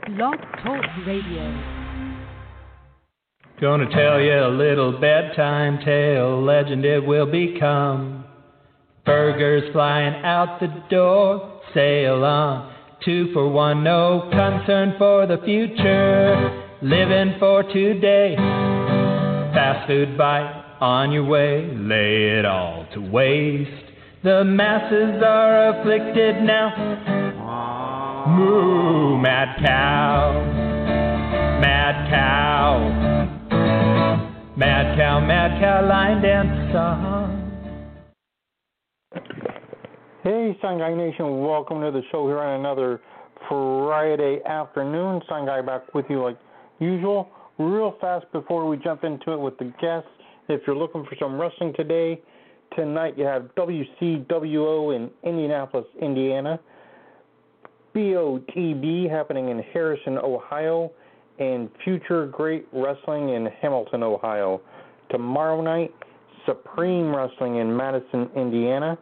Blog Talk Radio. Gonna tell you a little bedtime tale, legend it will become. Burgers flying out the door, sail on. 2 for 1, no concern for the future. Living for today. Fast food bite on your way, lay it all to waste. The masses are afflicted now. Moo, mad cow, mad cow. Mad cow, line dance song. Hey, Sun Guy Nation, welcome to the show here on another Friday afternoon. Sun Guy back with you like usual. Real fast before we jump into it with the guests, if you're looking for some wrestling tonight you have WCWO in Indianapolis, Indiana, BOTB happening in Harrison, Ohio, and Future Great Wrestling in Hamilton, Ohio. Tomorrow night, Supreme Wrestling in Madison, Indiana,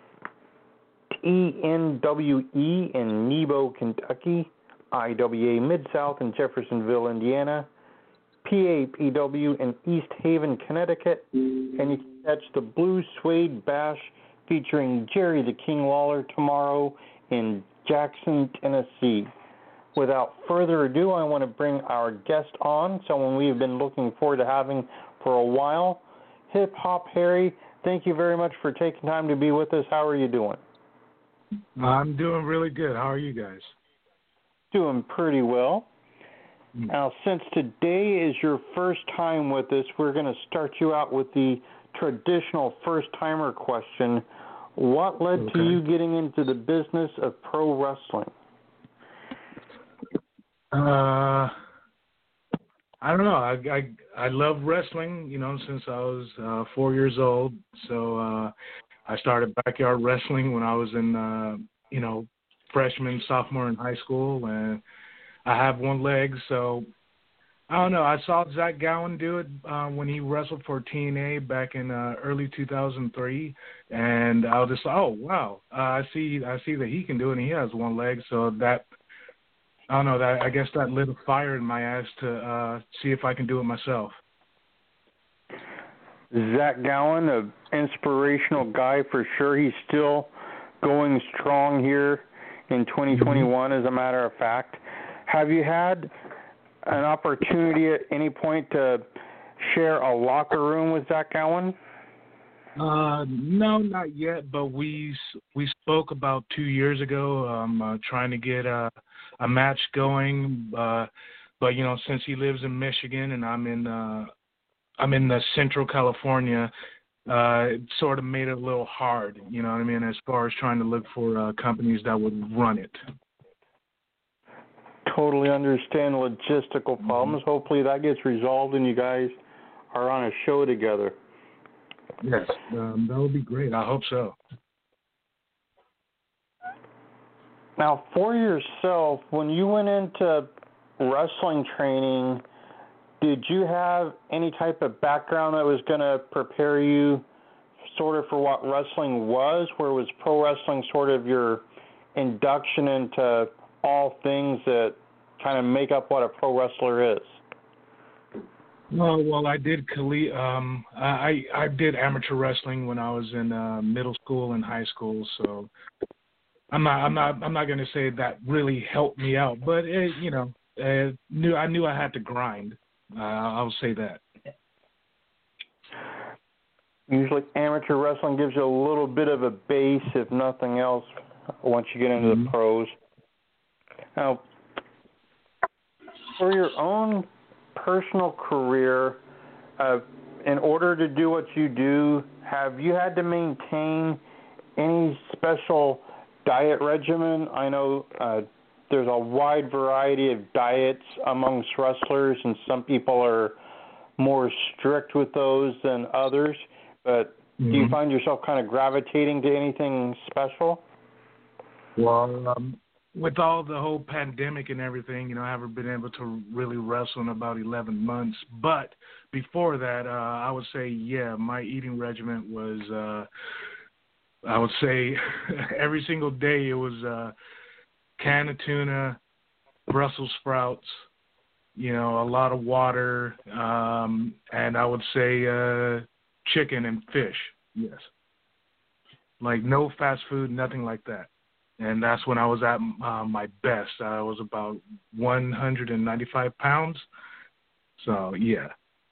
ENWE in Nebo, Kentucky, IWA Mid-South in Jeffersonville, Indiana, PAPW in East Haven, Connecticut, and you can catch the Blue Suede Bash featuring Jerry the King Lawler tomorrow in Jackson, Tennessee. Without further ado, I want to bring our guest on, someone we've been looking forward to having for a while. Hip Hop Harry, thank you very much for taking time to be with us. How are you doing? I'm doing really good. How are you guys? Doing pretty well. Now, since today is your first time with us, we're going to start you out with the traditional first-timer question. What led to you getting into the business of pro wrestling? I don't know. I love wrestling, since I was 4 years old. So I started backyard wrestling when I was in, freshman, sophomore in high school, and I have one leg. So I don't know. I saw Zach Gowen do it when he wrestled for TNA back in early 2003, and I was just like, oh wow, I see that he can do it, and he has one leg. So that. I don't know, I guess that lit a fire in my ass to see if I can do it myself. Zach Gowen, an inspirational guy for sure. He's still going strong here in 2021, as a matter of fact. Have you had an opportunity at any point to share a locker room with Zach Gowen? No, not yet, but we spoke about 2 years ago, trying to get a match going, but since he lives in Michigan and I'm in the Central California, it sort of made it a little hard, you know what I mean, as far as trying to look for companies that would run it. Totally understand logistical problems. Hopefully that gets resolved and you guys are on a show together. Yes, that would be great. I hope so. Now, for yourself, when you went into wrestling training, did you have any type of background that was going to prepare you sort of for what wrestling was, or was pro wrestling sort of your induction into all things that kind of make up what a pro wrestler is? Well, I did I did amateur wrestling when I was in middle school and high school, so I'm not going to say that really helped me out, but I knew I had to grind. I'll say that. Usually, amateur wrestling gives you a little bit of a base, if nothing else, once you get into the pros. Now, for your own personal career, in order to do what you do, have you had to maintain any special diet regimen? I know there's a wide variety of diets amongst wrestlers, and some people are more strict with those than others, but do you find yourself kind of gravitating to anything special? Well, with all the whole pandemic and everything, I haven't been able to really wrestle in about 11 months. But before that, I would say, my eating regimen was, I would say every single day it was can of tuna, Brussels sprouts, you know, a lot of water, and I would say chicken and fish. Yes. Like no fast food, nothing like that. And that's when I was at my best. I was about 195 pounds. So, yeah.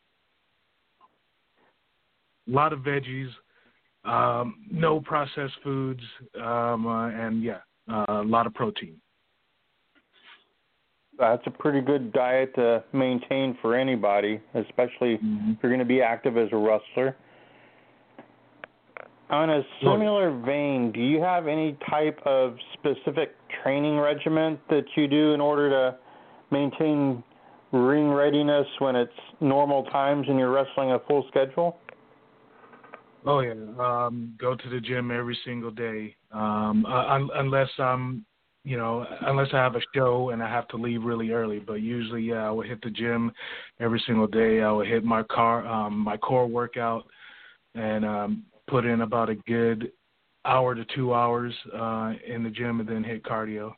A lot of veggies, no processed foods, and, yeah, a lot of protein. That's a pretty good diet to maintain for anybody, especially if you're going to be active as a wrestler. On a similar vein, do you have any type of specific training regimen that you do in order to maintain ring readiness when it's normal times and you're wrestling a full schedule? Oh, yeah. Go to the gym every single day, unless I'm, you know, unless I have a show and I have to leave really early. But usually, yeah, I would hit the gym every single day. I would hit my core workout and put in about a good hour to 2 hours in the gym and then hit cardio.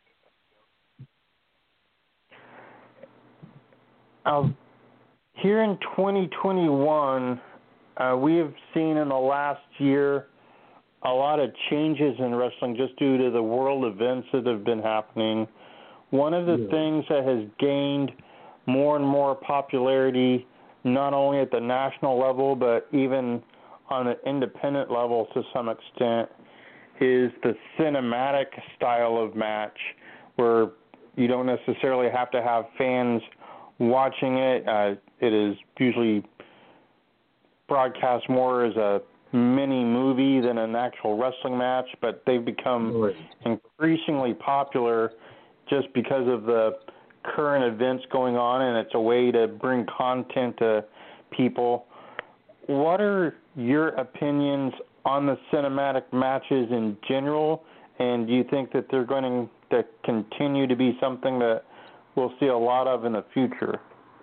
Here in 2021, we have seen in the last year a lot of changes in wrestling just due to the world events that have been happening. One of the things that has gained more and more popularity, not only at the national level, but even on an independent level to some extent, is the cinematic style of match where you don't necessarily have to have fans watching it. It is usually broadcast more as a mini movie than an actual wrestling match, but they've become increasingly popular just because of the current events going on, and it's a way to bring content to people. What are your opinions on the cinematic matches in general, and do you think that they're going to continue to be something that we'll see a lot of in the future?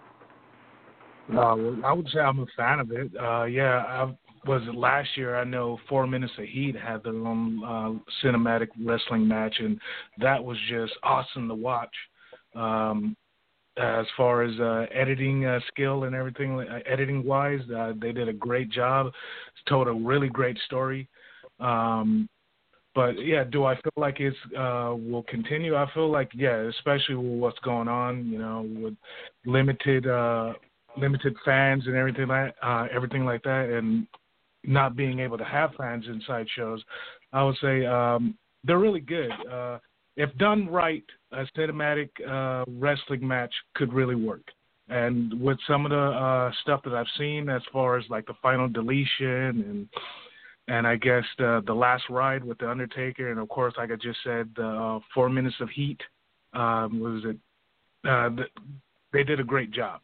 I would say I'm a fan of it. Was it last year? I know 4 Minutes of Heat had their own cinematic wrestling match, and that was just awesome to watch. As far as editing skill and everything, editing-wise, they did a great job. It's told a really great story. But, yeah, do I feel like it's will continue? I feel like, yeah, especially with what's going on, you know, with limited fans and everything like that, and not being able to have fans inside shows. I would say they're really good. If done right, a cinematic wrestling match could really work. And with some of the stuff that I've seen, as far as like the Final Deletion and I guess the Last Ride with the Undertaker, and of course, like I just said, the 4 Minutes of Heat, they did a great job.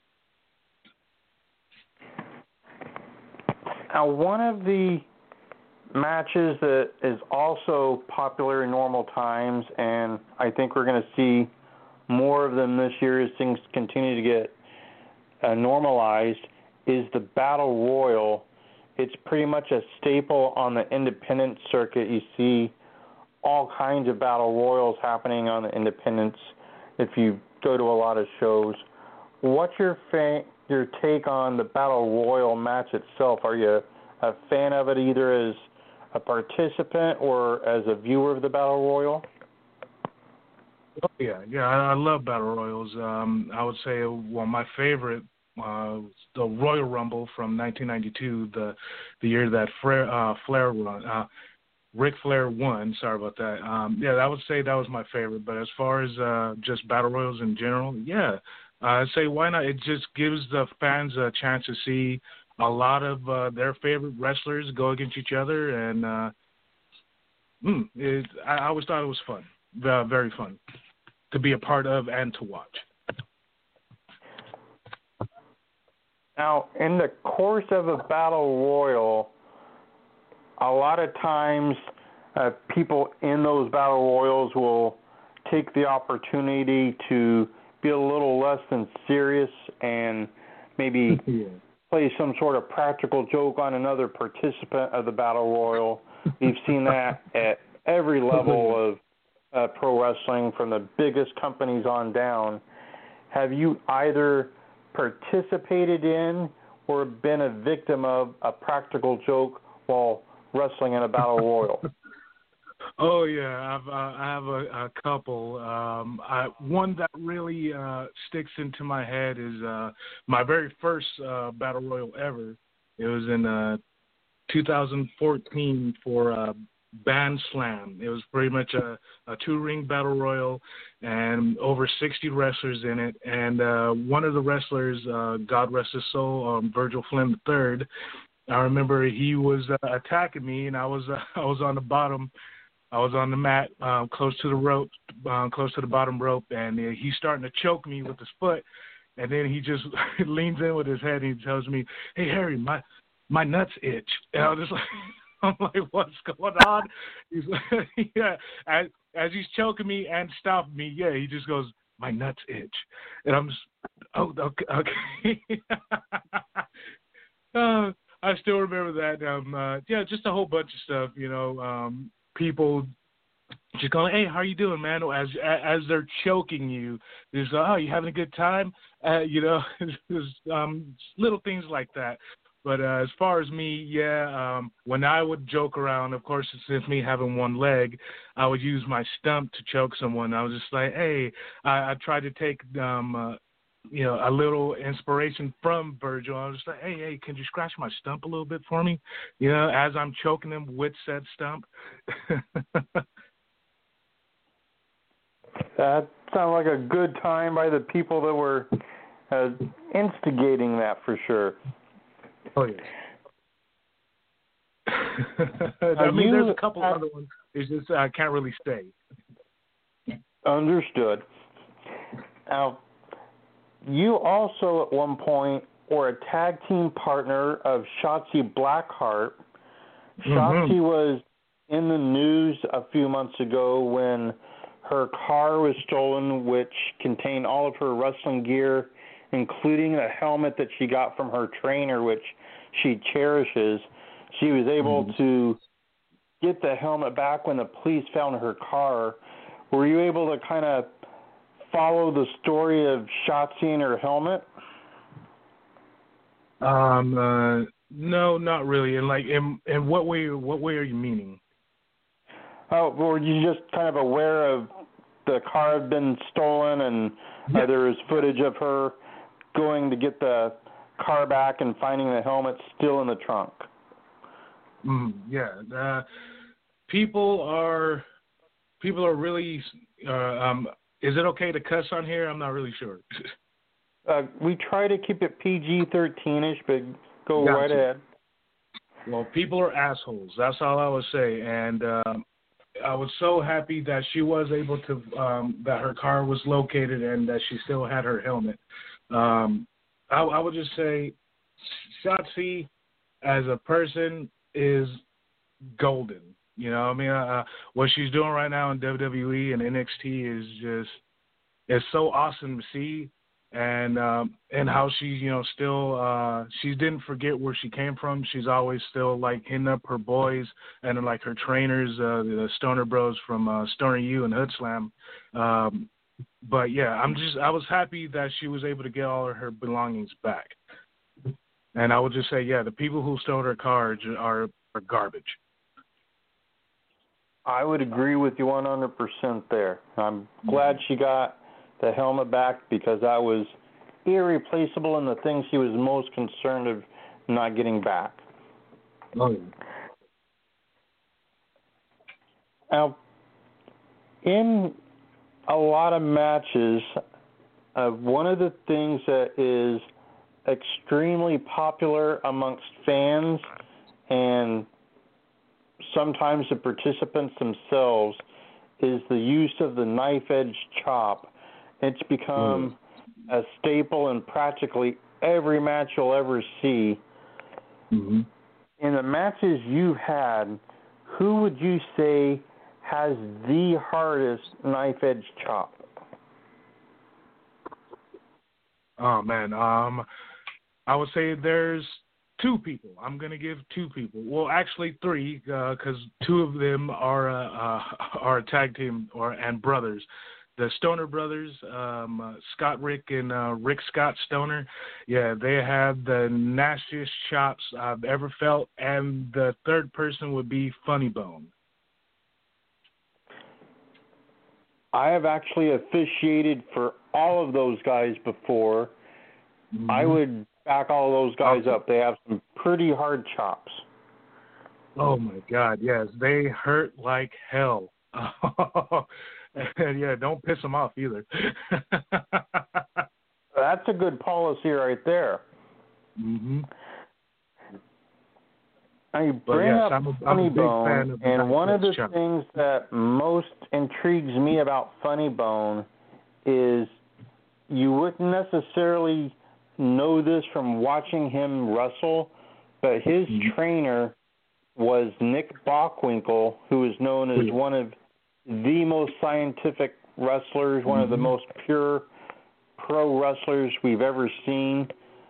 Now, one of the matches that is also popular in normal times, and I think we're going to see more of them this year as things continue to get normalized, is the Battle Royal. It's pretty much a staple on the independent circuit. You see all kinds of Battle Royals happening on the independents if you go to a lot of shows. What's your take on the Battle Royal match itself? Are you a fan of it either as a participant or as a viewer of the Battle Royal? Oh, yeah, I love Battle Royals. I would say, well, my favorite, the Royal Rumble from 1992, the year that Flair won. Ric Flair won. Sorry about that. I would say that was my favorite. But as far as just Battle Royals in general, yeah, I'd say why not? It just gives the fans a chance to see a lot of their favorite wrestlers go against each other, and I always thought it was fun, very fun, to be a part of and to watch. Now, in the course of a Battle Royal, a lot of times people in those Battle Royals will take the opportunity to be a little less than serious and maybe play some sort of practical joke on another participant of the Battle Royal. We've seen that at every level pro wrestling from the biggest companies on down. Have you either participated in or been a victim of a practical joke while wrestling in a battle royal? Oh yeah, I have a couple. One that really sticks into my head is my very first battle royal ever. It was in 2014 for Band Slam. It was pretty much a 2-ring battle royal and over 60 wrestlers in it. And one of the wrestlers, God rest his soul, Virgil Flynn III. I remember he was attacking me, and I was on the bottom. I was on the mat, close to the rope, close to the bottom rope, and he's starting to choke me with his foot. And then he just leans in with his head and he tells me, "Hey Harry, my nuts itch." And I'm just like, what's going on? He's like, yeah. As he's choking me and stopping me, yeah, he just goes, "My nuts itch," and I'm just, oh, okay. I still remember that. Yeah, just a whole bunch of stuff. People just going, "Hey, how you doing, man?" As they're choking you, there's, "Oh, you having a good time?" There's little things like that. But as far as me, yeah, when I would joke around, of course, since me having one leg, I would use my stump to choke someone. I was just like, hey, I tried to take, a little inspiration from Virgil. I was just like, hey, can you scratch my stump a little bit for me? As I'm choking them with said stump. That sounded like a good time by the people that were instigating that for sure. Oh, yeah. I mean, there's a couple other ones. It's just I can't really say. Understood. Now, you also at one point were a tag team partner of Shotzi Blackheart. Shotzi was in the news a few months ago when her car was stolen, which contained all of her wrestling gear, including the helmet that she got from her trainer, which she cherishes. She was able to get the helmet back when the police found her car. Were you able to kind of follow the story of Shotzi and her helmet? No, not really. And in what way are you meaning? Oh, were you just kind of aware of the car had been stolen and there was footage of her going to get the car back and finding the helmet still in the trunk? Yeah. People are really. Is it okay to cuss on here? I'm not really sure. We try to keep it PG-13ish, but go right ahead. Well, people are assholes. That's all I would say. And I was so happy that she was able to, that her car was located and that she still had her helmet. I would just say Shotzi as a person is golden. What she's doing right now in WWE and NXT is it's so awesome to see. And how she's, still, she didn't forget where she came from. She's always still, hitting up her boys and, her trainers, the Stoner Bros from Stoner U and Hood Slam. But, yeah, I was happy that she was able to get all of her belongings back. And I would just say, yeah, the people who stole her car are garbage. I would agree with you 100% there. I'm glad she got the helmet back because that was irreplaceable and the thing she was most concerned of not getting back. Oh, yeah. Now, in a lot of matches, one of the things that is extremely popular amongst fans and sometimes the participants themselves is the use of the knife-edge chop. It's become a staple in practically every match you'll ever see. In the matches you've had, who would you say has the hardest knife-edge chop? Oh, man. I would say there's two people. I'm going to give two people. Well, actually three, because two of them are a tag team and brothers. The Stoner brothers, Scott Rick and Rick Scott Stoner, yeah, they have the nastiest chops I've ever felt. And the third person would be Funny Bone. I have actually officiated for all of those guys before. Mm-hmm. I would back all of those guys up. They have some pretty hard chops. Oh, my God, yes. They hurt like hell. And, yeah, don't piss them off either. That's a good policy right there. Mm-hmm. I bring up Funny Bone, and one of the things that most intrigues me about Funny Bone is you wouldn't necessarily know this from watching him wrestle, but his trainer was Nick Bockwinkel, who is known as one of the most scientific wrestlers, one of the most pure pro wrestlers we've ever seen.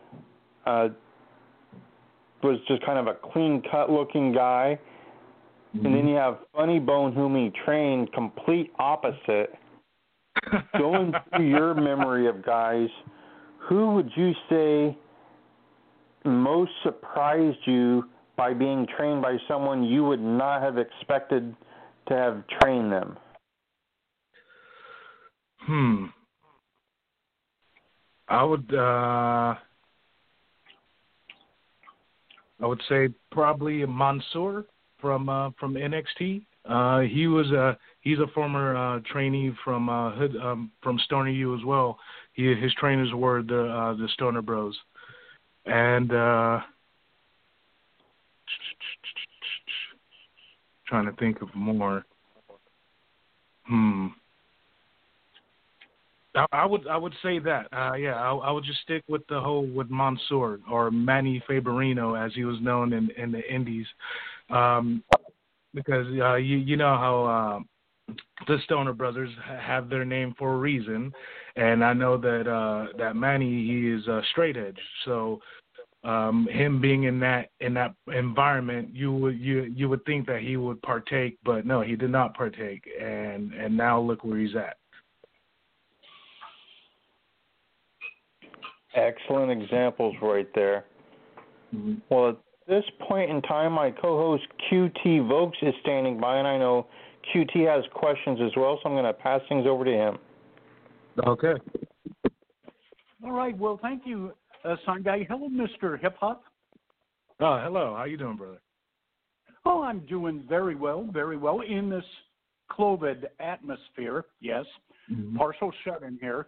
Was just kind of a clean-cut looking guy. And then you have Funny Bone, whom he trained, complete opposite. Going through your memory of guys, who would you say most surprised you by being trained by someone you would not have expected to have trained them? I would say probably Mansoor from NXT. He's a former trainee from Stoner U as well. His trainers were the Stoner Bros. And trying to think of more. I would say that. I would just stick with with Mansoor, or Manny Faberino as he was known in the Indies, because you know how the Stoner Brothers have their name for a reason, and I know that Manny, he is straight edge, so him being in that environment, you would think that he would partake, but no, he did not partake, and now look where he's at. Excellent examples right there. Mm-hmm. Well, at this point in time, my co-host QT Vokes is standing by, and I know QT has questions as well, so I'm going to pass things over to him. Okay. All right. Well, thank you, Sound Guy. Hello, Mr. Hip Hop. Oh, hello. How you doing, brother? Oh, I'm doing very well in this COVID atmosphere. Yes, partial shut-in here.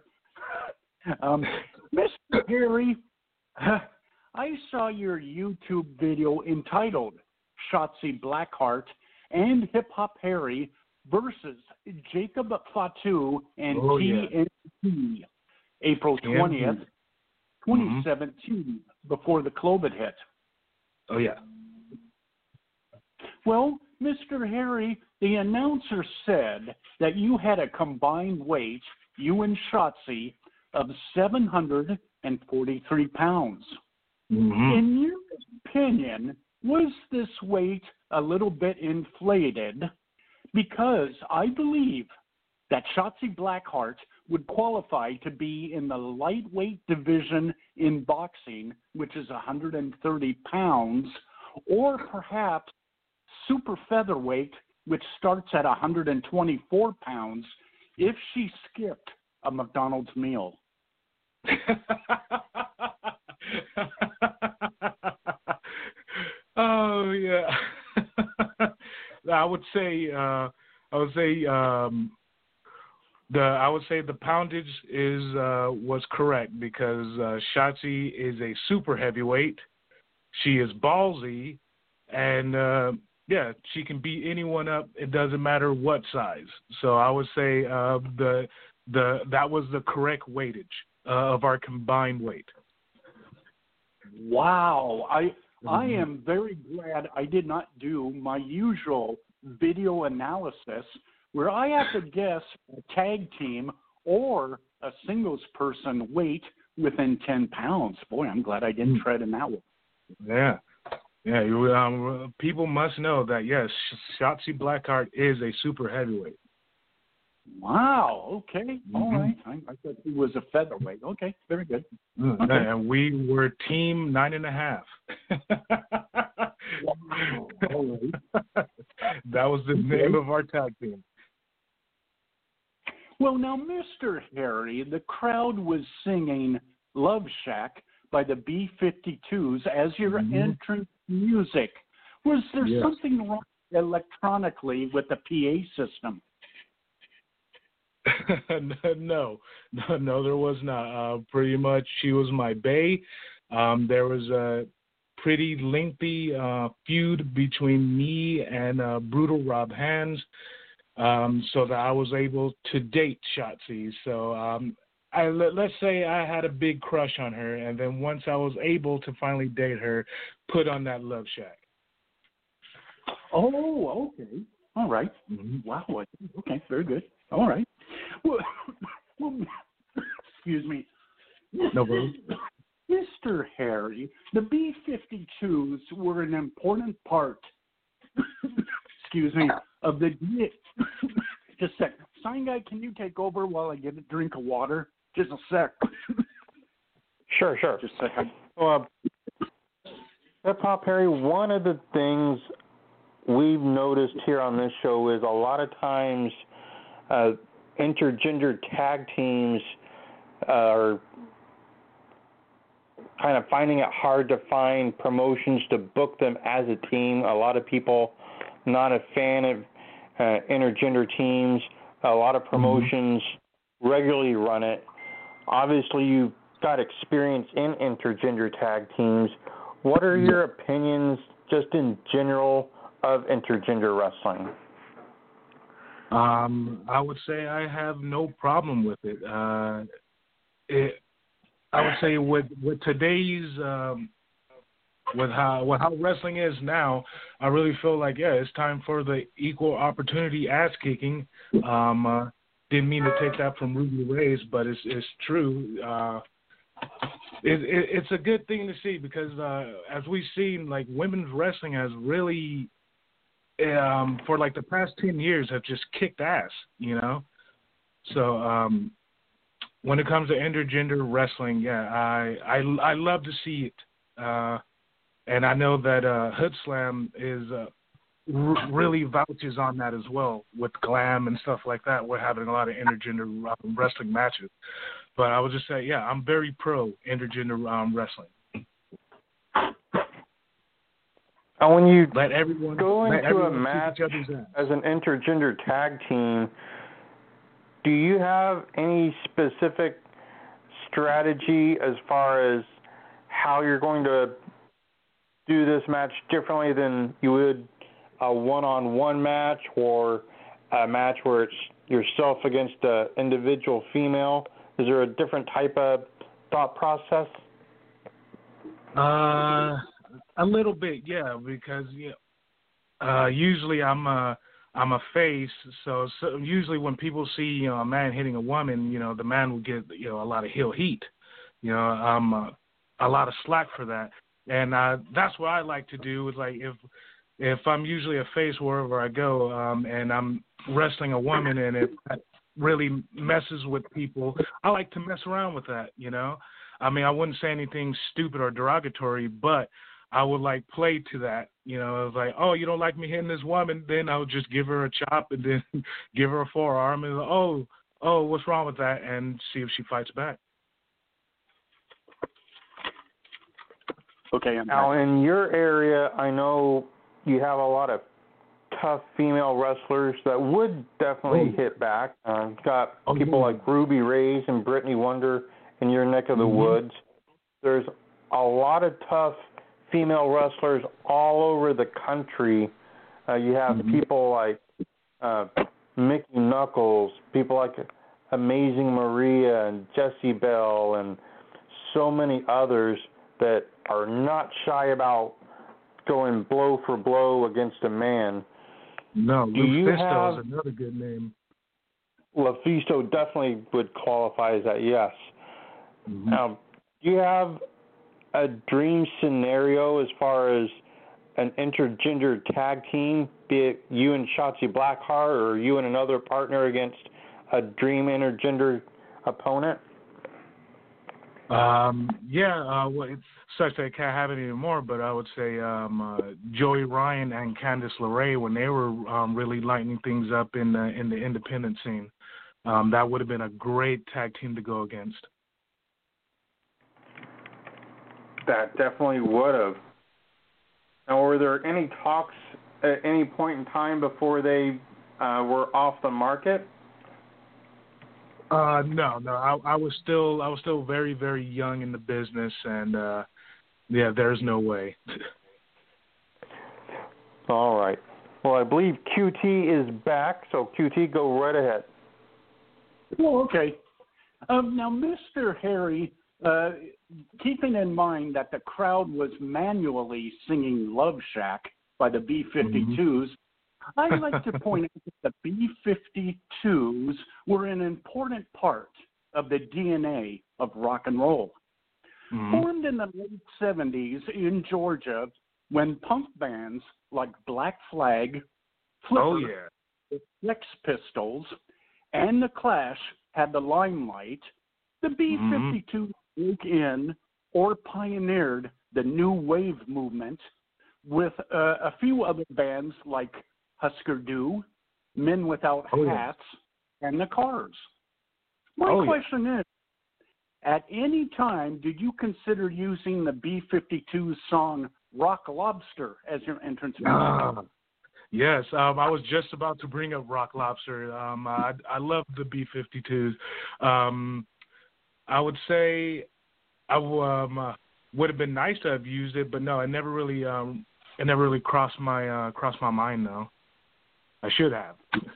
Mr. Harry, I saw your YouTube video entitled Shotzi Blackheart and Hip Hop Harry versus Jacob Fatu and TNT, April 20th, 2017, before the COVID hit. Oh, yeah. Well, Mr. Harry, the announcer said that you had a combined weight, you and Shotzi, of 743 pounds. In your opinion, was this weight a little bit inflated? Because I believe that Shotzi Blackheart would qualify to be in the lightweight division in boxing, which is 130 pounds, or perhaps super featherweight, which starts at 124 pounds, if she skipped a McDonald's meal. Oh yeah. I would say the poundage was correct, because Shotzi is a super heavyweight. She is ballsy, and she can beat anyone up. It doesn't matter what size. So I would say that was the correct weightage of our combined weight. Wow. I am very glad I did not do my usual video analysis where I have to guess a tag team or a singles person weight within 10 pounds. Boy, I'm glad I didn't tread in that one. Yeah. Yeah, people must know that, yes, Shotzi Blackheart is a super heavyweight. Wow. Okay. All right. I thought he was a featherweight. Okay. Very good. Okay. And we were team 9.5. Wow. All right. That was the name of our tag team. Well, now, Mr. Harry, the crowd was singing Love Shack by the B-52s as your entrance music. Was there something wrong electronically with the PA system? No, there was not. Pretty much, she was my bae. There was a pretty lengthy feud between me and Brutal Rob Hands, so that I was able to date Shotzi. So let's say I had a big crush on her, and then once I was able to finally date her, put on that Love Shack. Oh, okay. All right. Wow. Okay, very good. All right. Well, excuse me. No problem. Mr. Harry, the B-52s were an important part, excuse me, of the... Just a sec. Sign guy, can you take over while I get a drink of water? Just a sec. Sure. Just a second. Hip Hop Harry, one of the things we've noticed here on this show is a lot of times intergender tag teams are kind of finding it hard to find promotions to book them as a team. A lot of people not a fan of intergender teams. A lot of promotions regularly run it. Obviously, you've got experience in intergender tag teams. What are your opinions just in general of intergender wrestling? I would say I have no problem with it. I would say with today's with how wrestling is now, I really feel like it's time for the equal opportunity ass kicking. Didn't mean to take that from Ruby Reyes, but it's true. It's a good thing to see because as we've seen, like women's wrestling has really for like the past 10 years have just kicked ass, So when it comes to intergender wrestling, I love to see it. And I know that Hood Slam is really vouches on that as well with Glam and stuff like that. We're having a lot of intergender wrestling matches. But I would just say, I'm very pro intergender wrestling. And when you let everyone go into a match as an intergender tag team, do you have any specific strategy as far as how you're going to do this match differently than you would a one-on-one match or a match where it's yourself against an individual female? Is there a different type of thought process? A little bit, because usually I'm a face, so usually when people see a man hitting a woman, the man will get a lot of heel heat, I'm a lot of slack for that, and that's what I like to do is like if I'm usually a face wherever I go, and I'm wrestling a woman and it really messes with people, I like to mess around with that, I mean, I wouldn't say anything stupid or derogatory, but I would like play to that, I was like, oh, you don't like me hitting this woman, then I would just give her a chop and then give her a forearm and oh, what's wrong with that, and see if she fights back. Okay. Now, in your area, I know you have a lot of tough female wrestlers that would definitely hit back. You've got people like Ruby Reyes and Brittany Wonder in your neck of the woods. There's a lot of tough female wrestlers all over the country. You have people like Mickey Knuckles, people like Amazing Maria and Jessie Bell and so many others that are not shy about going blow for blow against a man. No, Lufisto is another good name. Lufisto definitely would qualify as that, yes. Now, do you have a dream scenario as far as an intergender tag team, be it you and Shotzi Blackheart or you and another partner against a dream intergender opponent? Well, it's such that I can't have it anymore, but I would say Joey Ryan and Candice LeRae, when they were really lighting things up in the independent scene, that would have been a great tag team to go against. That definitely would have. Now, were there any talks at any point in time before they were off the market? No. I was still very, very young in the business, and there's no way. All right. Well, I believe QT is back, so QT, go right ahead. Well, okay. Now, Mr. Harry, keeping in mind that the crowd was manually singing Love Shack by the B-52s, I'd like to point out that the B-52s were an important part of the DNA of rock and roll. Formed in the late 70s in Georgia when punk bands like Black Flag, Flipper, the Sex Pistols, and The Clash had the limelight, the B-52s broke in or pioneered the new wave movement with a few other bands like Husker Du, Men Without Hats, and The Cars. My question is, at any time, did you consider using the B-52 song Rock Lobster as your entrance music? Yes, I was just about to bring up Rock Lobster. I love the B-52s. I would say I would have been nice to have used it, but no, it never really crossed my mind though. I should have.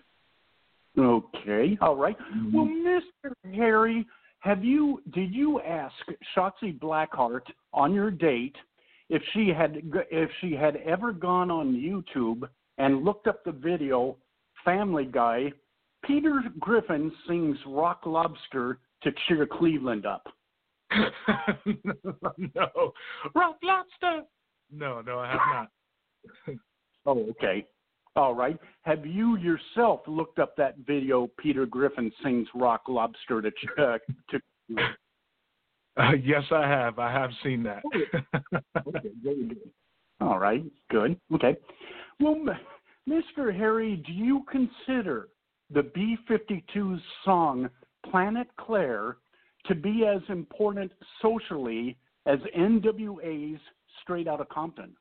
Okay, all right. Well, Mr. Harry, did you ask Shotzi Blackheart on your date if she had ever gone on YouTube and looked up the video Family Guy, Peter Griffin sings Rock Lobster to cheer Cleveland up? No. Rock Lobster! No, I have not. Oh, okay. All right. Have you yourself looked up that video Peter Griffin sings Rock Lobster to Yes, I have. I have seen that. Okay, very good. All right, good. Okay. Well, Mr. Harry, do you consider the B-52's song Planet Claire to be as important socially as NWA's Straight Outta Compton?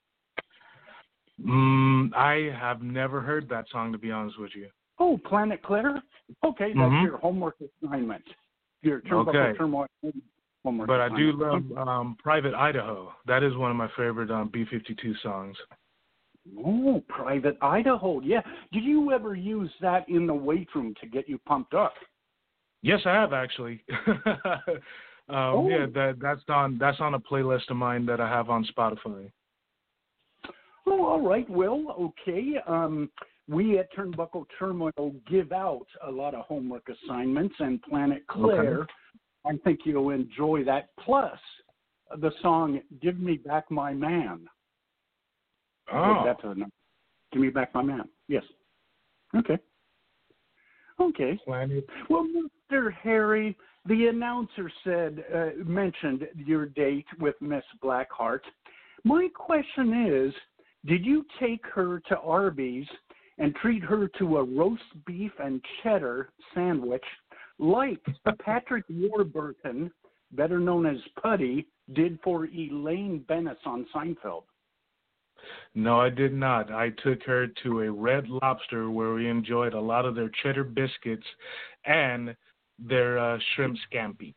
I have never heard that song, to be honest with you. Oh, Planet Claire? Okay, that's your homework assignment. Your Turnbuckle Turmoil homework But assignment. I do love Private Idaho. That is one of my favorite B-52 songs. Oh, Private Idaho. Yeah. Did you ever use that in the weight room to get you pumped up? Yes, I have actually. Yeah, that's on a playlist of mine that I have on Spotify. Oh, all right. Well, okay. We at Turnbuckle Turmoil give out a lot of homework assignments, and Planet Claire, I think you'll enjoy that. Plus, the song "Give Me Back My Man." Oh, that's enough. Give Me Back My Man. Yes. Okay. Okay. Planet. Well, Mr. Harry, the announcer mentioned your date with Miss Blackheart. My question is, did you take her to Arby's and treat her to a roast beef and cheddar sandwich like Patrick Warburton, better known as Putty, did for Elaine Bennis on Seinfeld? No, I did not. I took her to a Red Lobster where we enjoyed a lot of their cheddar biscuits and their shrimp scampi.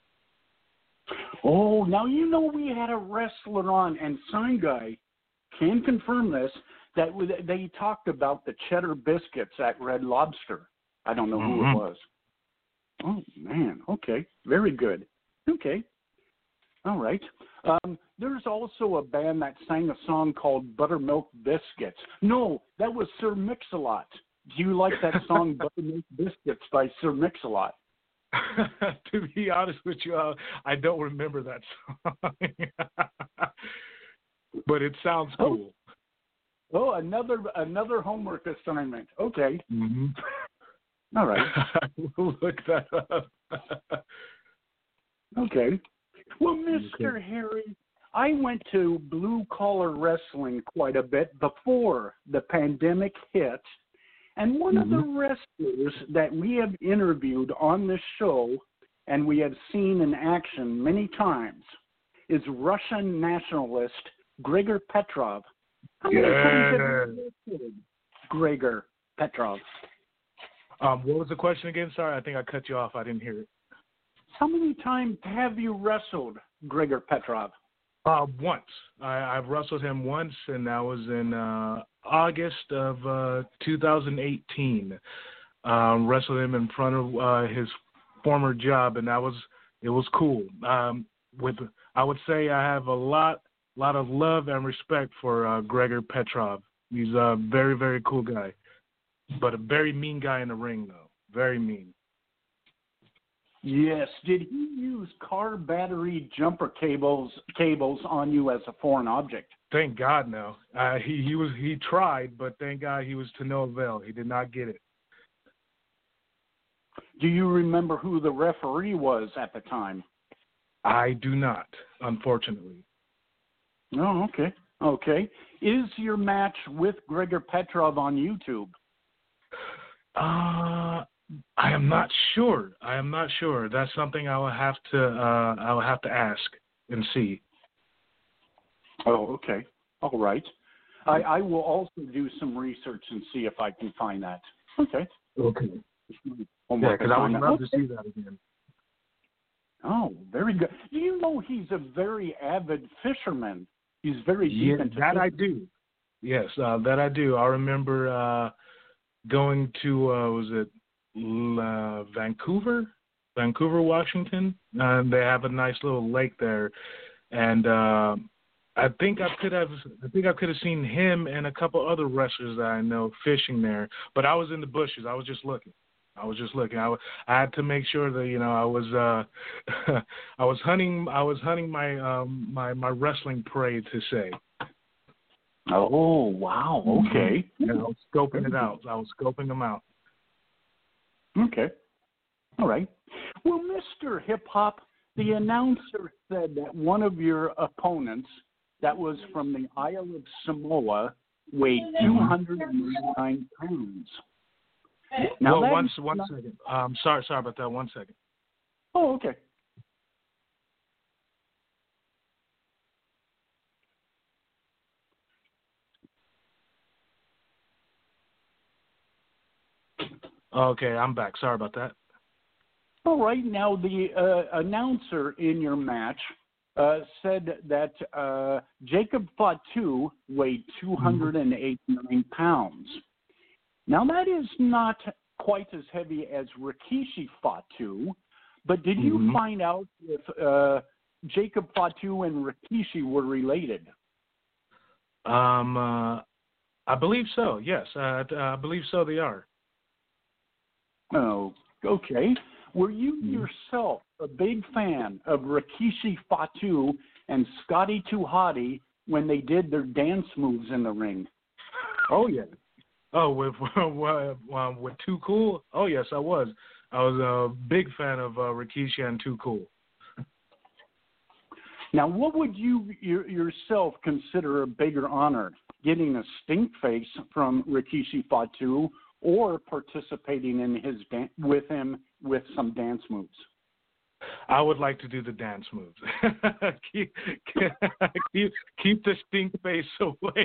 Oh, now you know we had a wrestler on, and Sign Guy can confirm this, that they talked about the cheddar biscuits at Red Lobster. I don't know who it was. Oh, man. Okay. Very good. Okay. All right. There's also a band that sang a song called Buttermilk Biscuits. No, that was Sir Mix-a-Lot. Do you like that song Buttermilk Biscuits by Sir Mix-a-Lot? To be honest with you, I don't remember that song, but it sounds cool. Oh, another homework assignment. Okay. Mm-hmm. All right. We'll look that up. Okay. Well, Mr. Harry, I went to Blue Collar Wrestling quite a bit before the pandemic hit. And one of the wrestlers that we have interviewed on this show and we have seen in action many times is Russian nationalist Grigor Petrov. How many times have you wrestled Grigor Petrov? What was the question again? Sorry, I think I cut you off. I didn't hear it. How many times have you wrestled Grigor Petrov? Once. I've wrestled him once, and that was in August of 2018. Wrestled him in front of his former job, and it was cool. I would say I have a lot of love and respect for Grigor Petrov. He's a very, very cool guy, but a very mean guy in the ring, though. Very mean. Yes. Did he use car battery jumper cables on you as a foreign object? Thank God, no. He tried, but thank God he was to no avail. He did not get it. Do you remember who the referee was at the time? I do not, unfortunately. Oh, okay. Okay. Is your match with Grigor Petrov on YouTube? I am not sure. That's something I will have to ask and see. Oh, okay. All right. I will also do some research and see if I can find that. Okay. Okay. Yeah, because I would love to see that again. Oh, very good. Do you know he's a very avid fisherman? He's very deep into that fishing. I do. Yes, that I do. I remember going to was it Vancouver, Washington. They have a nice little lake there, and I think I could have seen him and a couple other wrestlers that I know fishing there. But I was in the bushes. I was just looking. I had to make sure that I was I was hunting my wrestling prey, to say. Oh, wow. Okay. I was scoping it out. I was scoping them out. Okay. All right. Well, Mr. Hip Hop, the announcer said that one of your opponents that was from the Isle of Samoa weighed 299 pounds. Now, well, one second. Sorry about that. 1 second. Oh, okay. Okay, I'm back. Sorry about that. All right. Now, the announcer in your match said that Jacob Fatu weighed 289 pounds. Now, that is not quite as heavy as Rikishi Fatu, but did you find out if Jacob Fatu and Rikishi were related? I believe so, yes. I believe so they are. Oh, okay. Were you yourself a big fan of Rikishi Fatu and Scotty 2 Hotty when they did their dance moves in the ring? Oh, yeah. Oh, with Too Cool? Oh, yes, I was. I was a big fan of Rikishi and Too Cool. Now, what would you yourself consider a bigger honor, getting a stink face from Rikishi Fatu or participating in his with him with some dance moves? I would like to do the dance moves. keep the stink face away.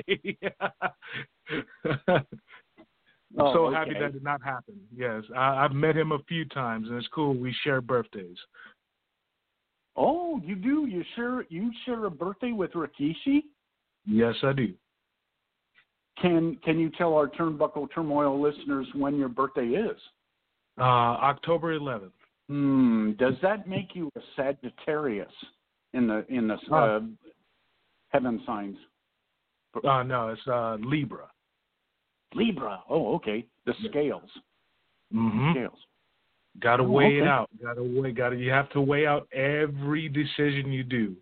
I'm so happy that did not happen. Yes, I've met him a few times, and it's cool. We share birthdays. Oh, you do? You share a birthday with Rikishi? Yes, I do. Can you tell our Turnbuckle Turmoil listeners when your birthday is? October 11th. Does that make you a Sagittarius in the heaven signs? No, it's Libra. Libra. Oh, okay. The scales. Mm-hmm. Scales. Got to weigh it out. You have to weigh out every decision you do.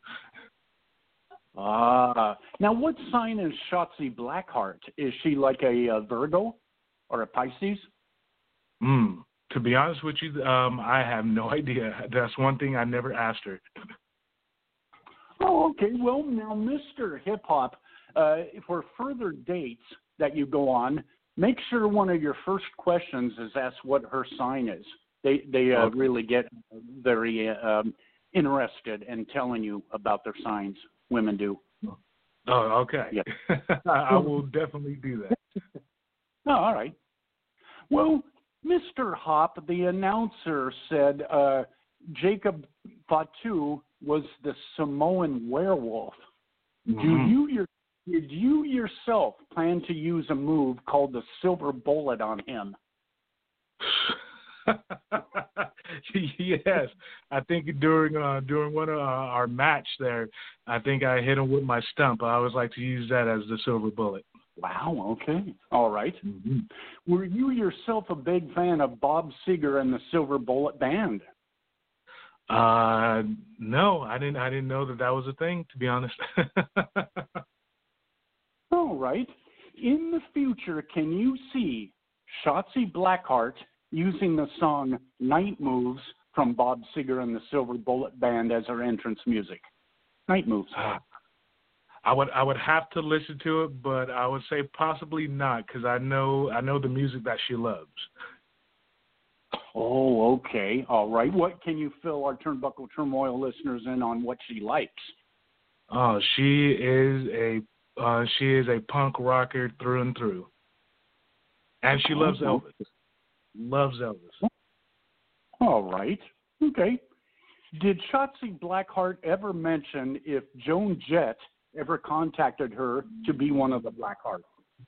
Now what sign is Shotzi Blackheart? Is she like a Virgo or a Pisces? To be honest with you, I have no idea. That's one thing I never asked her. Oh, okay. Well, now, Mr. Hip Hop, for further dates that you go on, make sure one of your first questions is ask what her sign is. They really get very interested in telling you about their signs. Women do. Oh, okay. Yeah. I will definitely do that. Oh, all right. Well, Mr. Hop, the announcer said Jacob Fatu was the Samoan werewolf. Mm-hmm. Did you yourself plan to use a move called the silver bullet on him? Yes, I think during one of our match there, I think I hit him with my stump. I always like to use that as the silver bullet. Wow. Okay. All right. Mm-hmm. Were you yourself a big fan of Bob Seger and the Silver Bullet Band? No, I didn't know that was a thing, to be honest. All right. In the future, can you see Shotzi Blackheart using the song Night Moves from Bob Seger and the Silver Bullet Band as her entrance music? Night Moves. I would have to listen to it, but I would say possibly not, because I know the music that she loves. Oh, okay. All right. What can you fill our Turnbuckle Turmoil listeners in on what she likes? Oh, she is a punk rocker through and through, and she loves Elvis. Loves Elvis. All right. Okay. Did Shotzi Blackheart ever mention if Joan Jett ever contacted her to be one of the Blackhearts?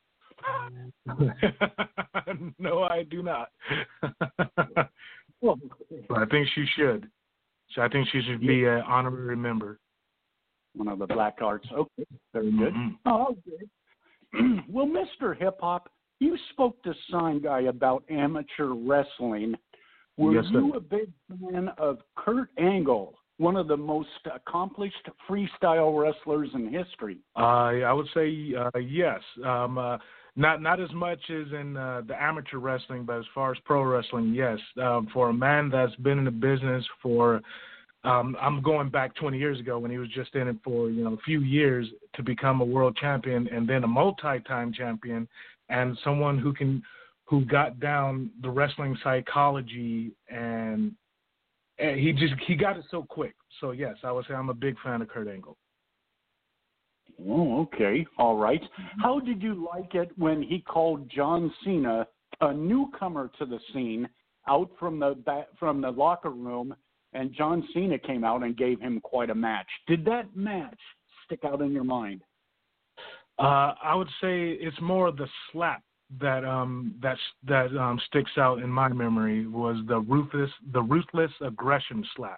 No, I do not. Well, but I think she should. So I think she should be an honorary member. One of the Blackhearts. Okay, very good. Mm-hmm. Oh, okay. Well, Mr. Hip Hop, you spoke to Sign Guy about amateur wrestling. Were you a big fan of Kurt Angle, one of the most accomplished freestyle wrestlers in history? I would say yes. Not as much as in the amateur wrestling, but as far as pro wrestling, yes. For a man that's been in the business for, I'm going back 20 years ago when he was just in it for a few years to become a world champion and then a multi-time champion, and someone who got down the wrestling psychology and he got it so quick. So yes, I would say I'm a big fan of Kurt Angle. Oh, okay. All right. How did you like it when he called John Cena, a newcomer to the scene, out from the locker room, and John Cena came out and gave him quite a match? Did that match stick out in your mind? I would say it's more the slap that sticks out in my memory was the ruthless aggression slap.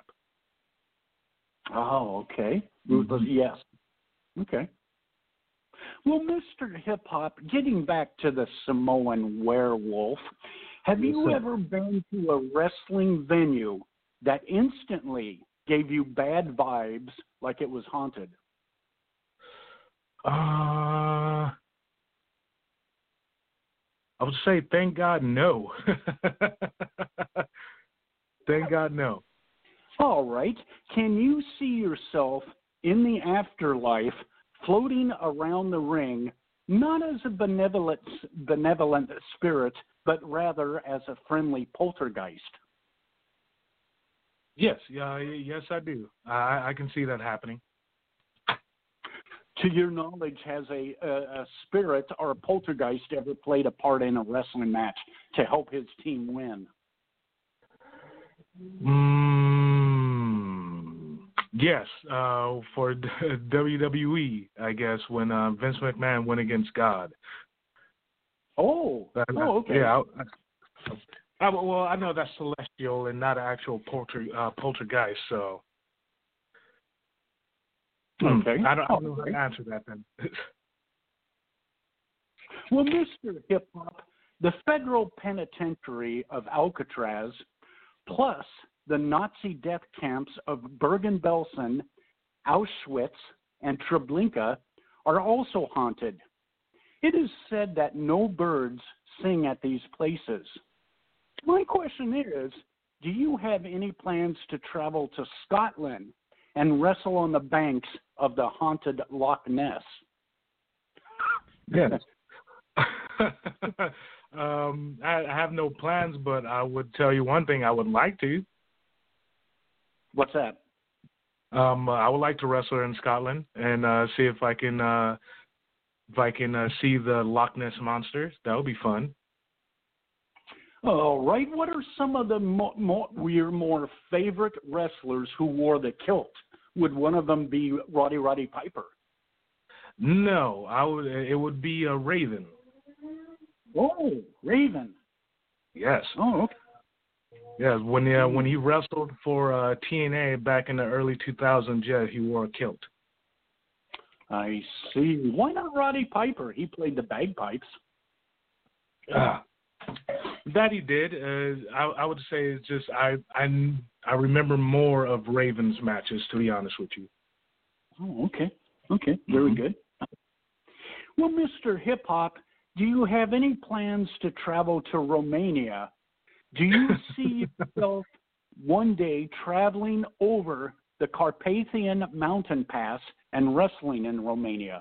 Oh, okay. Ruthless, yes. Okay. Well, Mr. Hip Hop, getting back to the Samoan werewolf, have you ever been to a wrestling venue that instantly gave you bad vibes, like it was haunted? I would say, thank God, no. Thank God, no. All right. Can you see yourself in the afterlife floating around the ring, not as a benevolent spirit, but rather as a friendly poltergeist? Yes, yes, I do. I can see that happening. To your knowledge, has a spirit or a poltergeist ever played a part in a wrestling match to help his team win? Yes, for WWE, I guess, when Vince McMahon went against God. Oh, okay. Yeah, well, I know that's celestial and not an actual poltergeist, so. Okay. I don't know how to answer that then. Well, Mr. Hip Hop, the federal penitentiary of Alcatraz Plus, the Nazi death camps of Bergen-Belsen, Auschwitz, and Treblinka are also haunted. It is said that no birds sing at these places. My question is, do you have any plans to travel to Scotland and wrestle on the banks of the haunted Loch Ness? Yes. I have no plans, but I would tell you one thing I would like to. What's that? I would like to wrestle in Scotland and see if I can see the Loch Ness monster. That would be fun. All right. What are some of the your more favorite wrestlers who wore the kilt? Would one of them be Roddy Piper? No, it would be a Raven. Oh, Raven. Yes. Oh, okay. Yes. When he wrestled for TNA back in the early 2000s, yeah, he wore a kilt. I see. Why not Roddy Piper? He played the bagpipes. That he did. I would say it's just I remember more of Raven's matches, to be honest with you. Oh, okay. Okay, very good. Well, Mr. Hip Hop, do you have any plans to travel to Romania? Do you see yourself one day traveling over the Carpathian Mountain Pass and wrestling in Romania?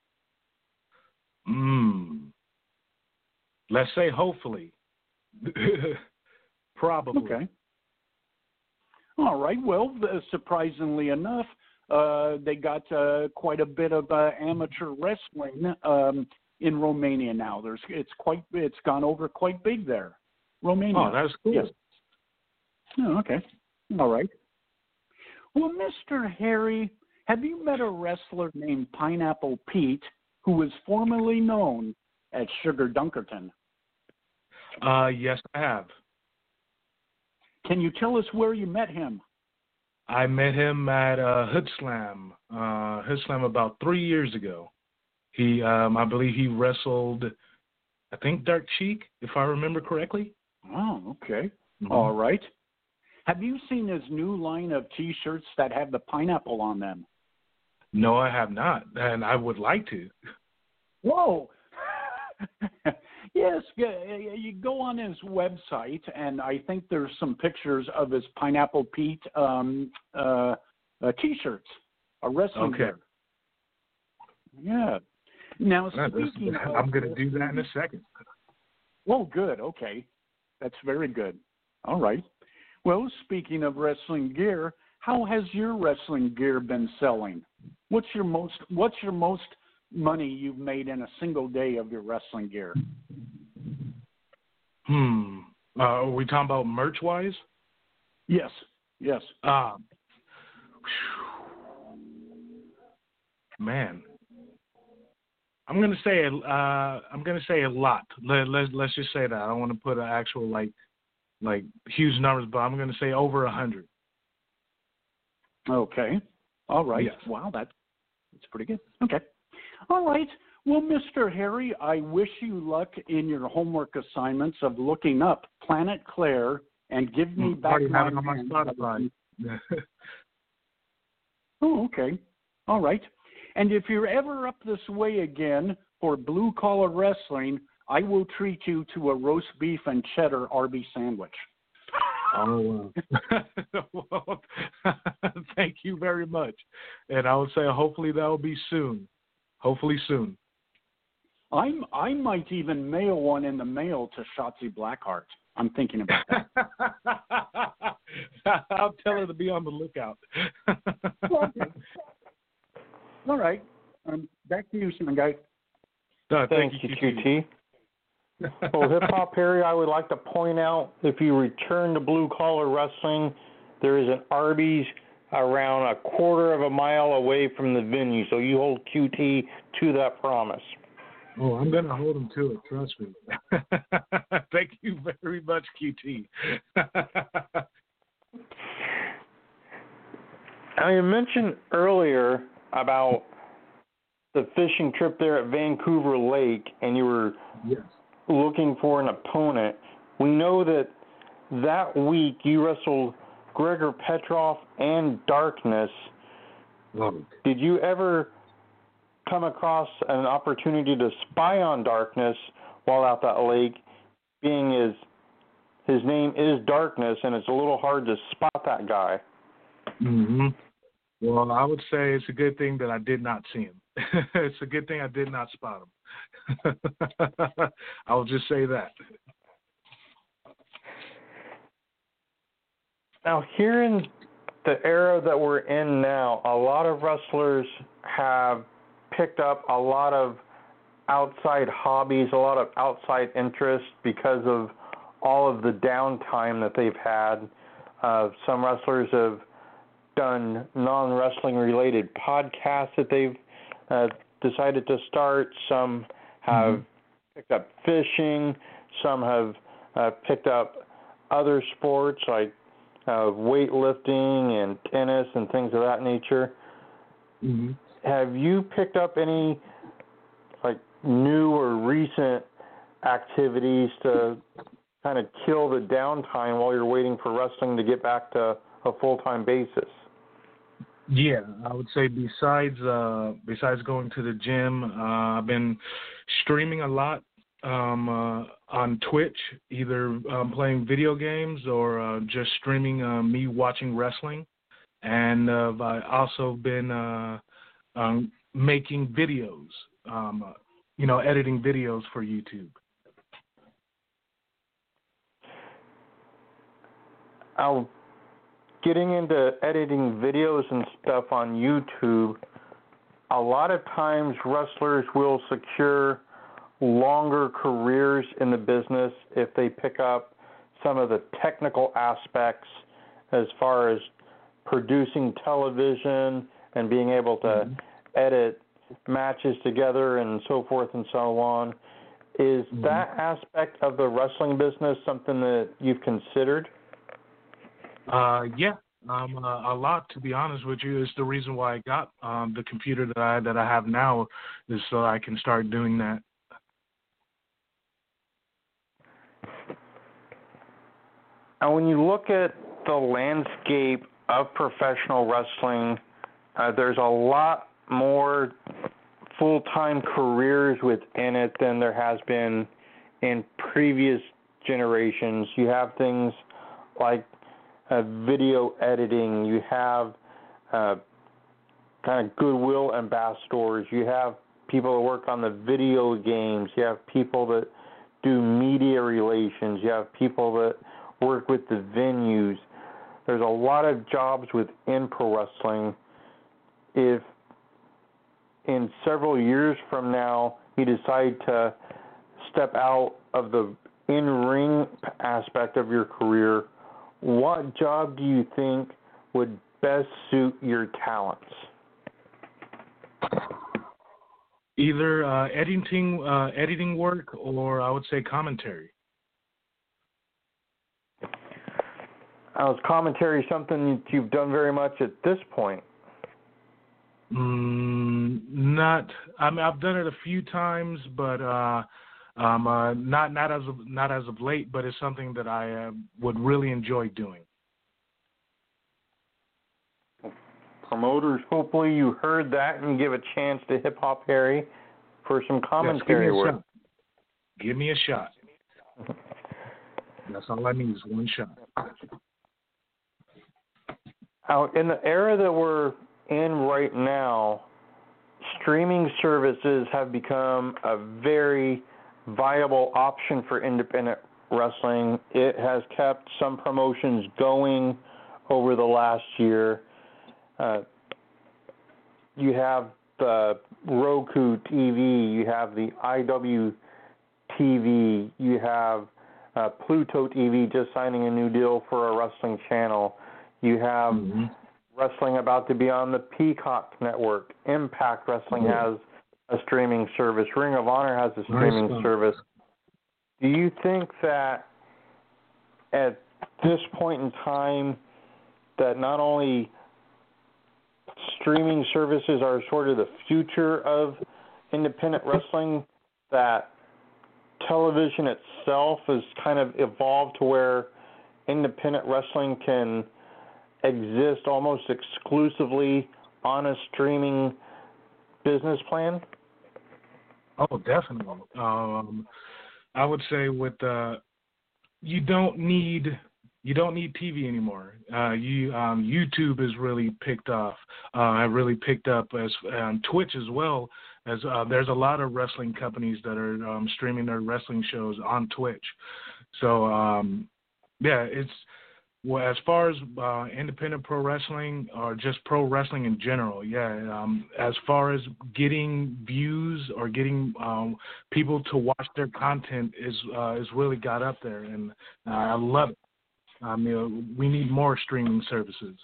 Let's say hopefully. Probably. Okay. All right. Well, surprisingly enough, they got quite a bit of amateur wrestling in Romania now. It's gone over quite big there. Romania. Oh, that's cool. Yes. Oh, okay. All right. Well, Mr. Harry, have you met a wrestler named Pineapple Pete who was formerly known as Sugar Dunkerton? Yes, I have. Can you tell us where you met him? I met him at Hood Slam about 3 years ago. He, I believe he wrestled, I think Dark Cheek, if I remember correctly. Oh, okay. Mm-hmm. All right. Have you seen his new line of T-shirts that have the pineapple on them? No, I have not, and I would like to. Whoa. Yes, you go on his website, and I think there's some pictures of his Pineapple Pete T-shirts, a wrestling gear. Yeah. Now, speaking of... I'm going to do that in a second. Oh, good. Okay. That's very good. All right. Well, speaking of wrestling gear, how has your wrestling gear been selling? What's your most money you've made in a single day of your wrestling gear? Are we talking about merch-wise? Yes. Yes. Man, I'm gonna say a lot. Let's just say that. I don't want to put an actual like huge numbers, but I'm gonna say over 100. Okay. All right. Yes. Wow, that's pretty good. Okay. All right. Well, Mr. Harry, I wish you luck in your homework assignments of looking up Planet Claire and give me back my on my Spotify. Oh, okay. All right. And if you're ever up this way again for Blue Collar Wrestling, I will treat you to a roast beef and cheddar Arby's sandwich. Oh, well, thank you very much. And I would say hopefully that will be soon. Hopefully soon. I might even mail one in the mail to Shotzi Blackheart. I'm thinking about that. I'll tell her to be on the lookout. Okay. All right. Back to you, son, guys. Thank you, QT. Well, Hip Hop Harry, I would like to point out, if you return to Blue Collar Wrestling, there is an Arby's around a quarter of a mile away from the venue, so you hold QT to that promise. Oh, I'm going to hold him to it, trust me. Thank you very much, QT. Now, you mentioned earlier about the fishing trip there at Vancouver Lake, and you were looking for an opponent. We know that that week you wrestled Gregor Petrov and Darkness. Did you ever come across an opportunity to spy on Darkness while out that lake, being his name is Darkness, and it's a little hard to spot that guy? Mm-hmm. Well, I would say it's a good thing that I did not see him. It's a good thing I did not spot him. I'll just say that. Now, here in the era that we're in now, a lot of wrestlers have picked up a lot of outside hobbies, a lot of outside interests because of all of the downtime that they've had. Some wrestlers have done non-wrestling related podcasts that they've decided to start. Some have picked up fishing. Some have picked up other sports like weightlifting and tennis and things of that nature. Mm-hmm. Have you picked up any like new or recent activities to kind of kill the downtime while you're waiting for wrestling to get back to a full-time basis? Yeah, I would say besides going to the gym, I've been streaming a lot on Twitch, either playing video games or just streaming me watching wrestling. And I've also been making videos, editing videos for YouTube. Getting into editing videos and stuff on YouTube, a lot of times wrestlers will secure longer careers in the business if they pick up some of the technical aspects as far as producing television and being able to edit matches together and so forth and so on. Is that aspect of the wrestling business something that you've considered? Yeah, a lot, to be honest with you. Is the reason why I got the computer that I have now, is so I can start doing that. And when you look at the landscape of professional wrestling, there's a lot more full-time careers within it than there has been in previous generations. You have things like video editing, you have kind of goodwill ambassadors, you have people that work on the video games, you have people that do media relations, you have people that work with the venues. There's a lot of jobs within pro wrestling. If in several years from now you decide to step out of the in-ring aspect of your career, what job do you think would best suit your talents? Either editing work, or I would say commentary. Is commentary something that you've done very much at this point? Not. I mean, I've done it a few times, but not as of late. But it's something that I would really enjoy doing. Promoters, hopefully you heard that and give a chance to Hip Hop Harry for some commentary work. Give me a shot. That's all I need is one shot. In the era that we're in right now, streaming services have become a very viable option for independent wrestling. It has kept some promotions going over the last year. You have the Roku TV, you have the IWTV, you have Pluto TV just signing a new deal for a wrestling channel. You have wrestling about to be on the Peacock Network. Impact Wrestling has a streaming service. Ring of Honor has a streaming service. Do you think that at this point in time that not only streaming services are sort of the future of independent wrestling, that television itself has kind of evolved to where independent wrestling can exist almost exclusively on a streaming business plan? Oh, definitely. I would say with you don't need TV anymore. YouTube has really picked off. Really picked up as Twitch as well. As there's a lot of wrestling companies that are streaming their wrestling shows on Twitch. So it's as far as independent pro wrestling or just pro wrestling in general. As far as getting views or getting people to watch their content is really got up there, and I love it. We need more streaming services.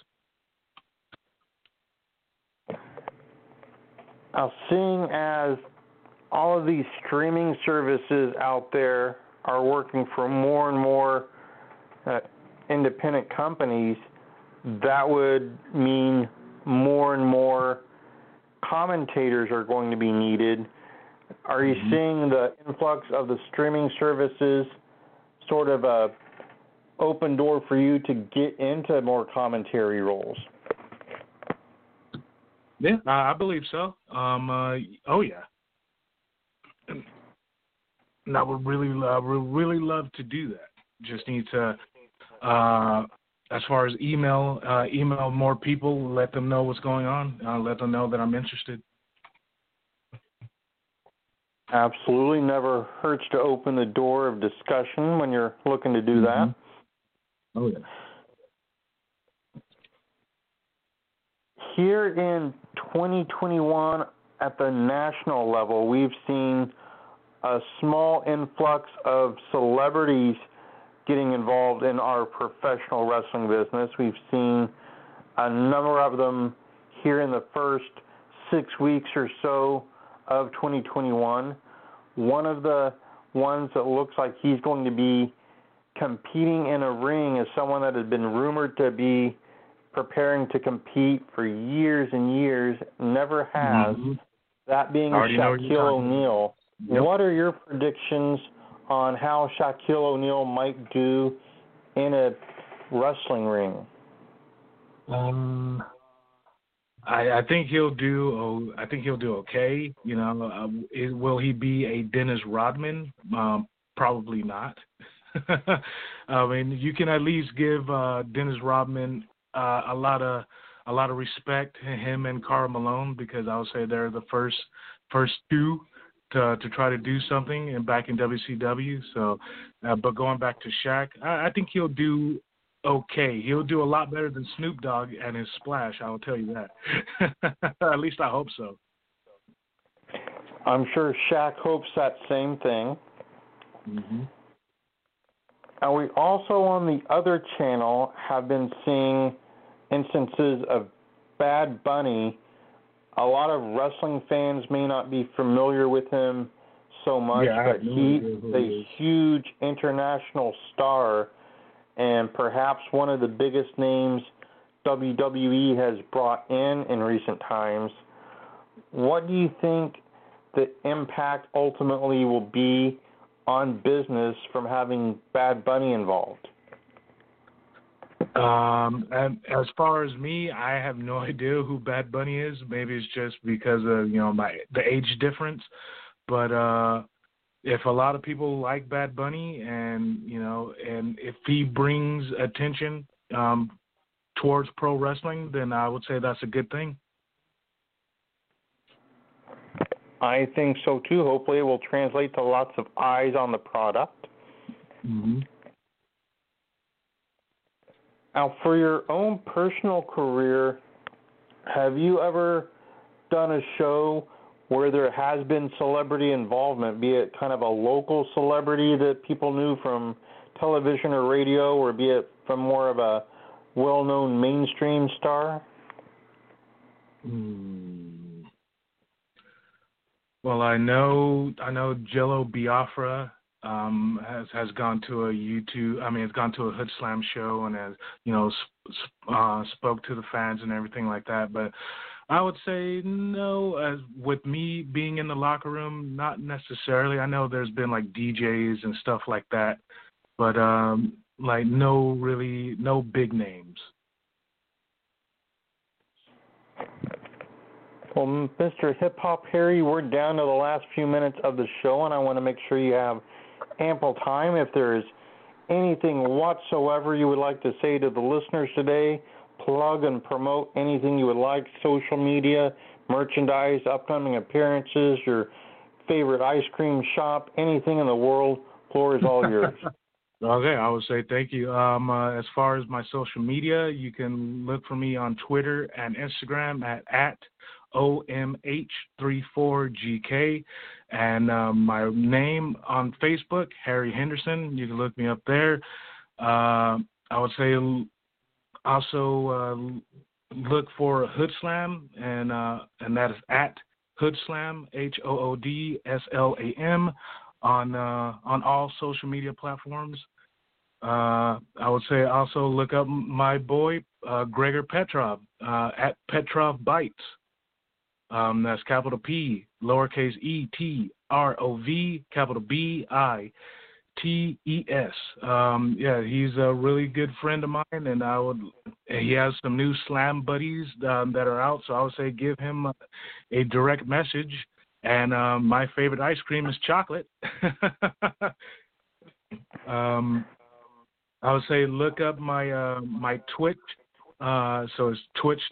Now, seeing as all of these streaming services out there are working for more and more independent companies, that would mean more and more commentators are going to be needed. Are you seeing the influx of the streaming services sort of a open door for you to get into more commentary roles? Yeah, I believe so. Oh yeah, and I would really love to do that. Just need to, as far as email more people, let them know what's going on, let them know that I'm interested. Absolutely, never hurts to open the door of discussion when you're looking to do that. Oh yeah. Here in 2021 at the national level, we've seen a small influx of celebrities getting involved in our professional wrestling business. We've seen a number of them here in the first 6 weeks or so of 2021. One of the ones that looks like he's going to be competing in a ring is someone that had been rumored to be preparing to compete for years and years, never has, that being Shaquille O'Neal. Yep. What are your predictions on how Shaquille O'Neal might do in a wrestling ring? I think he'll do. I think he'll do okay. You know, will he be a Dennis Rodman? Probably not. I mean, you can at least give Dennis Rodman a lot of respect, him and Karl Malone, because I would say they're the first two to try to do something and back in WCW. So, but going back to Shaq, I think he'll do okay. He'll do a lot better than Snoop Dogg and his Splash. I will tell you that. At least I hope so. I'm sure Shaq hopes that same thing. And we also, on the other channel, have been seeing instances of Bad Bunny. A lot of wrestling fans may not be familiar with him so much, but he's a huge international star and perhaps one of the biggest names WWE has brought in recent times. What do you think the impact ultimately will be on business from having Bad Bunny involved? And as far as me, I have no idea who Bad Bunny is. Maybe it's just because of the age difference. But if a lot of people like Bad Bunny, and and if he brings attention towards pro wrestling, then I would say that's a good thing. I think so too. Hopefully it will translate to lots of eyes on the product. Now, for your own personal career, have you ever done a show where there has been celebrity involvement, be it kind of a local celebrity that people knew from television or radio, or be it from more of a well-known mainstream star? Well, I know Jello Biafra has gone to a YouTube. I mean, it's gone to a Hood Slam show and has spoke to the fans and everything like that. But I would say no. As with me being in the locker room, not necessarily. I know there's been like DJs and stuff like that, but like no big names. Well, Mr. Hip Hop Harry, we're down to the last few minutes of the show, and I want to make sure you have ample time. If there's anything whatsoever you would like to say to the listeners today, plug and promote anything you would like, social media, merchandise, upcoming appearances, your favorite ice cream shop, anything in the world, floor is all yours. Okay, I would say thank you. As far as my social media, you can look for me on Twitter and Instagram at OMH34GK, and my name on Facebook, Harry Henderson. You can look me up there. I would say also look for Hood Slam, and that is at Hood Slam, HOODSLAM, on all social media platforms. I would say also look up my boy Gregor Petrov at Petrov Bites. That's capital P, lowercase e, T, R-O-V, capital B-I-T-E-S. Yeah, he's a really good friend of mine, and he has some new slam buddies that are out, so I would say give him a direct message. And my favorite ice cream is chocolate. I would say look up my Twitch. So it's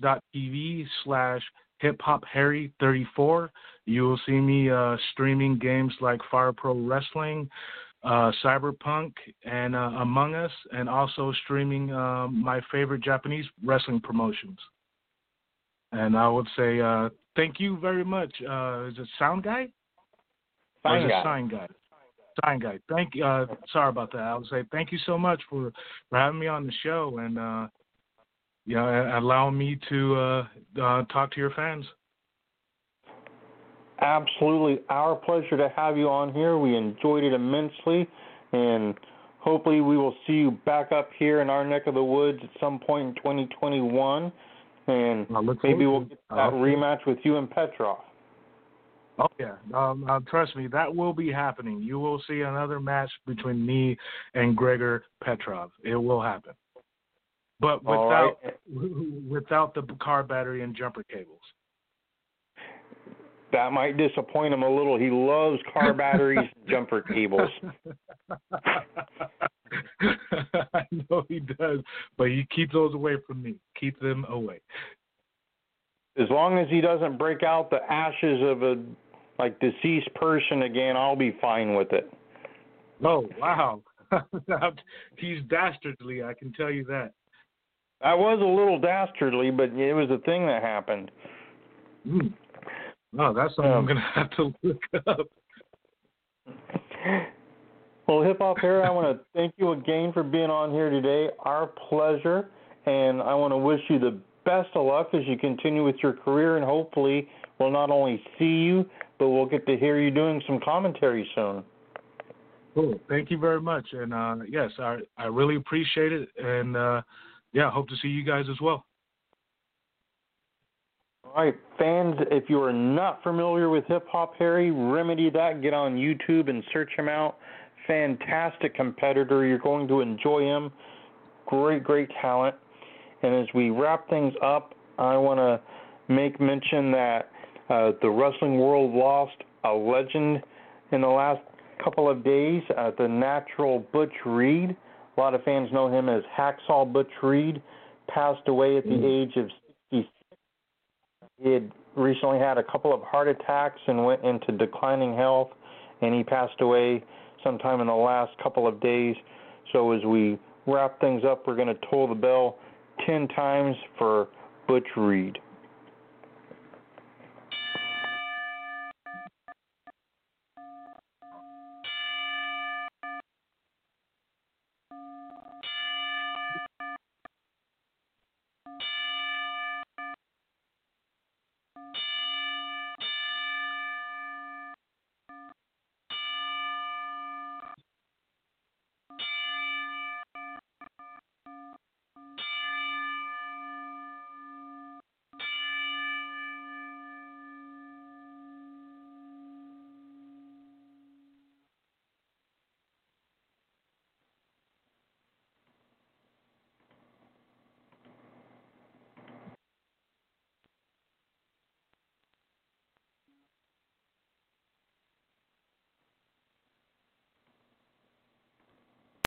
twitch.tv/hiphopharry34. You will see me streaming games like Fire Pro Wrestling, Cyberpunk, and Among Us, and also streaming my favorite Japanese wrestling promotions. And I would say thank you very much. Is it Sound Guy? Sign Guy. Sign Guy. Sign Guy. Thank you. Sorry about that. I would say thank you so much for having me on the show and allowing me to talk to your fans. Absolutely. Our pleasure to have you on here. We enjoyed it immensely, and hopefully we will see you back up here in our neck of the woods at some point in 2021, and maybe we'll get that rematch with you and Petrov. Oh, yeah. Trust me, that will be happening. You will see another match between me and Gregor Petrov. It will happen. But without the car battery and jumper cables. That might disappoint him a little. He loves car batteries and jumper cables. I know he does, but you keep those away from me. Keep them away. As long as he doesn't break out the ashes of a deceased person again, I'll be fine with it. Oh, wow. He's dastardly, I can tell you that. I was a little dastardly, but it was a thing that happened. Oh, that's something I'm going to have to look up. Well, Hip Hop Harry, I want to thank you again for being on here today. Our pleasure, and I want to wish you the best of luck as you continue with your career, and hopefully we'll not only see you, but we'll get to hear you doing some commentary soon. Cool. Thank you very much. And, yes, I really appreciate it. And, hope to see you guys as well. All right, fans, if you are not familiar with Hip Hop Harry, remedy that. Get on YouTube and search him out. Fantastic competitor. You're going to enjoy him. Great, great talent. And as we wrap things up, I want to make mention that the wrestling world lost a legend in the last couple of days, the Natural Butch Reed. A lot of fans know him as Hacksaw Butch Reed. Passed away at the age of 66. He had recently had a couple of heart attacks and went into declining health, and he passed away sometime in the last couple of days. So as we wrap things up, we're going to toll the bell 10 times for Butch Reed.